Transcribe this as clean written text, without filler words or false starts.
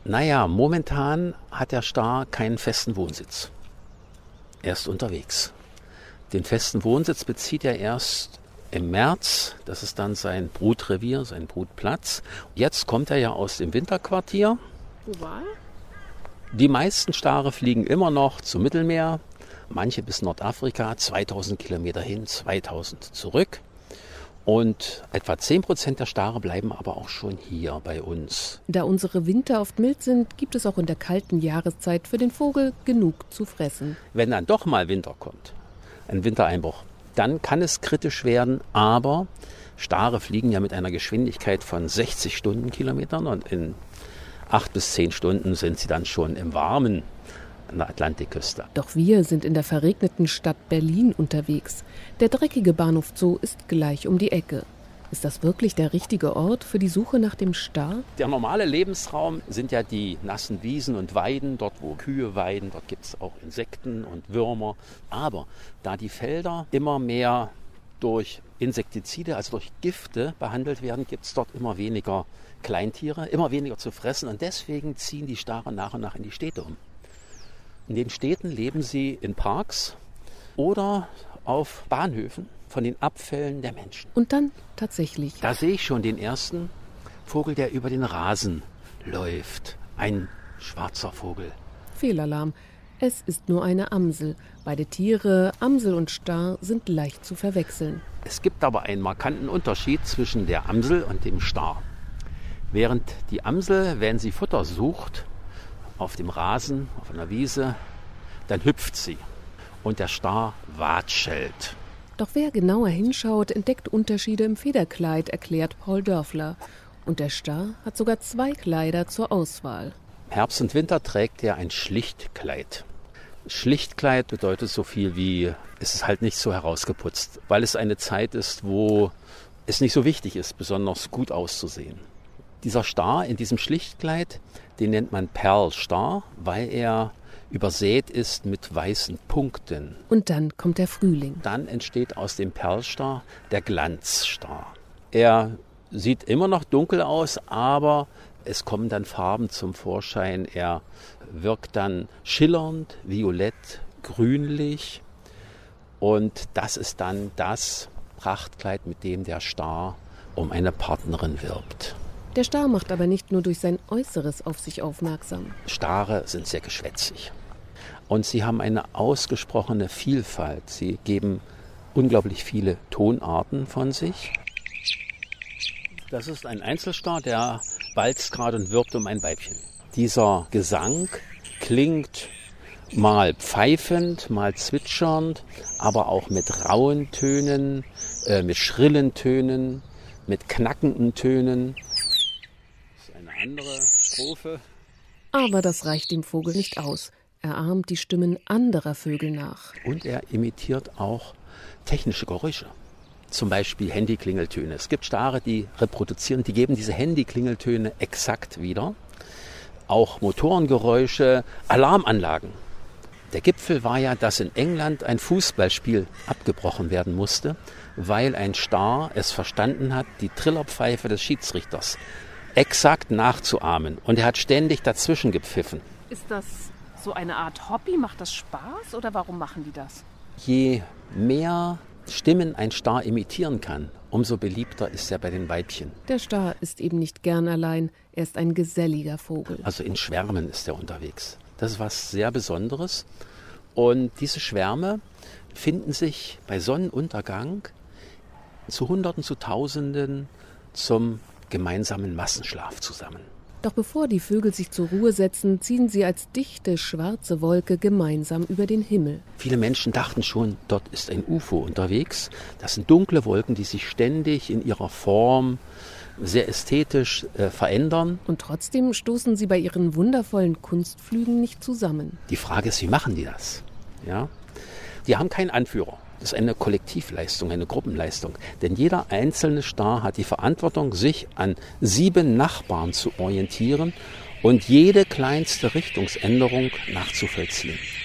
Naja, momentan hat der Star keinen festen Wohnsitz. Er ist unterwegs. Den festen Wohnsitz bezieht er erst im März. Das ist dann sein Brutrevier, sein Brutplatz. Jetzt kommt er ja aus dem Winterquartier. Wo war er? Die meisten Stare fliegen immer noch zum Mittelmeer. Manche bis Nordafrika, 2000 Kilometer hin, 2000 zurück. Und etwa 10% der Stare bleiben aber auch schon hier bei uns. Da unsere Winter oft mild sind, gibt es auch in der kalten Jahreszeit für den Vogel genug zu fressen. Wenn dann doch mal Winter kommt, ein Wintereinbruch, dann kann es kritisch werden. Aber Stare fliegen ja mit einer Geschwindigkeit von 60 Stundenkilometern und in 8 bis 10 Stunden sind sie dann schon im Warmen an der Atlantikküste. Doch wir sind in der verregneten Stadt Berlin unterwegs. Der dreckige Bahnhof Zoo ist gleich um die Ecke. Ist das wirklich der richtige Ort für die Suche nach dem Star? Der normale Lebensraum sind ja die nassen Wiesen und Weiden, dort wo Kühe weiden, dort gibt es auch Insekten und Würmer. Aber da die Felder immer mehr durch Insektizide, also durch Gifte behandelt werden, gibt es dort immer weniger Kleintiere, immer weniger zu fressen. Und deswegen ziehen die Stare nach und nach in die Städte um. In den Städten leben sie in Parks oder auf Bahnhöfen von den Abfällen der Menschen. Und dann tatsächlich. Da sehe ich schon den ersten Vogel, der über den Rasen läuft. Ein schwarzer Vogel. Fehlalarm. Es ist nur eine Amsel. Beide Tiere, Amsel und Star, sind leicht zu verwechseln. Es gibt aber einen markanten Unterschied zwischen der Amsel und dem Star. Während die Amsel, wenn sie Futter sucht, auf dem Rasen, auf einer Wiese, dann hüpft sie. Und der Star watschelt. Doch wer genauer hinschaut, entdeckt Unterschiede im Federkleid, erklärt Paul Dörfler. Und der Star hat sogar 2 Kleider zur Auswahl. Herbst und Winter trägt er ein Schlichtkleid. Schlichtkleid bedeutet so viel wie, es ist halt nicht so herausgeputzt, weil es eine Zeit ist, wo es nicht so wichtig ist, besonders gut auszusehen. Dieser Star in diesem Schlichtkleid, den nennt man Perlstar, weil er übersät ist mit weißen Punkten. Und dann kommt der Frühling. Dann entsteht aus dem Perlstar der Glanzstar. Er sieht immer noch dunkel aus, aber es kommen dann Farben zum Vorschein. Er wirkt dann schillernd, violett, grünlich. Und das ist dann das Prachtkleid, mit dem der Star um eine Partnerin wirbt. Der Star macht aber nicht nur durch sein Äußeres auf sich aufmerksam. Stare sind sehr geschwätzig. Und sie haben eine ausgesprochene Vielfalt. Sie geben unglaublich viele Tonarten von sich. Das ist ein Einzelstar, der walzt gerade und wirbt um ein Weibchen. Dieser Gesang klingt mal pfeifend, mal zwitschernd, aber auch mit rauen Tönen, mit schrillen Tönen, mit knackenden Tönen. Das ist eine andere Strophe. Aber das reicht dem Vogel nicht aus. Er ahmt die Stimmen anderer Vögel nach. Und er imitiert auch technische Geräusche. Zum Beispiel Handyklingeltöne. Es gibt Stare, die reproduzieren, die geben diese Handyklingeltöne exakt wieder. Auch Motorengeräusche, Alarmanlagen. Der Gipfel war ja, dass in England ein Fußballspiel abgebrochen werden musste, weil ein Star es verstanden hat, die Trillerpfeife des Schiedsrichters exakt nachzuahmen. Und er hat ständig dazwischen gepfiffen. Ist das so eine Art Hobby? Macht das Spaß oder warum machen die das? Je mehr Stimmen ein Star imitieren kann, umso beliebter ist er bei den Weibchen. Der Star ist eben nicht gern allein, er ist ein geselliger Vogel. Also in Schwärmen ist er unterwegs. Das ist was sehr Besonderes. Und diese Schwärme finden sich bei Sonnenuntergang zu Hunderten, zu Tausenden zum gemeinsamen Massenschlaf zusammen. Doch bevor die Vögel sich zur Ruhe setzen, ziehen sie als dichte, schwarze Wolke gemeinsam über den Himmel. Viele Menschen dachten schon, dort ist ein UFO unterwegs. Das sind dunkle Wolken, die sich ständig in ihrer Form sehr ästhetisch verändern. Und trotzdem stoßen sie bei ihren wundervollen Kunstflügen nicht zusammen. Die Frage ist, wie machen die das? Ja? Die haben keinen Anführer. Das ist eine Kollektivleistung, eine Gruppenleistung. Denn jeder einzelne Star hat die Verantwortung, sich an 7 Nachbarn zu orientieren und jede kleinste Richtungsänderung nachzuvollziehen.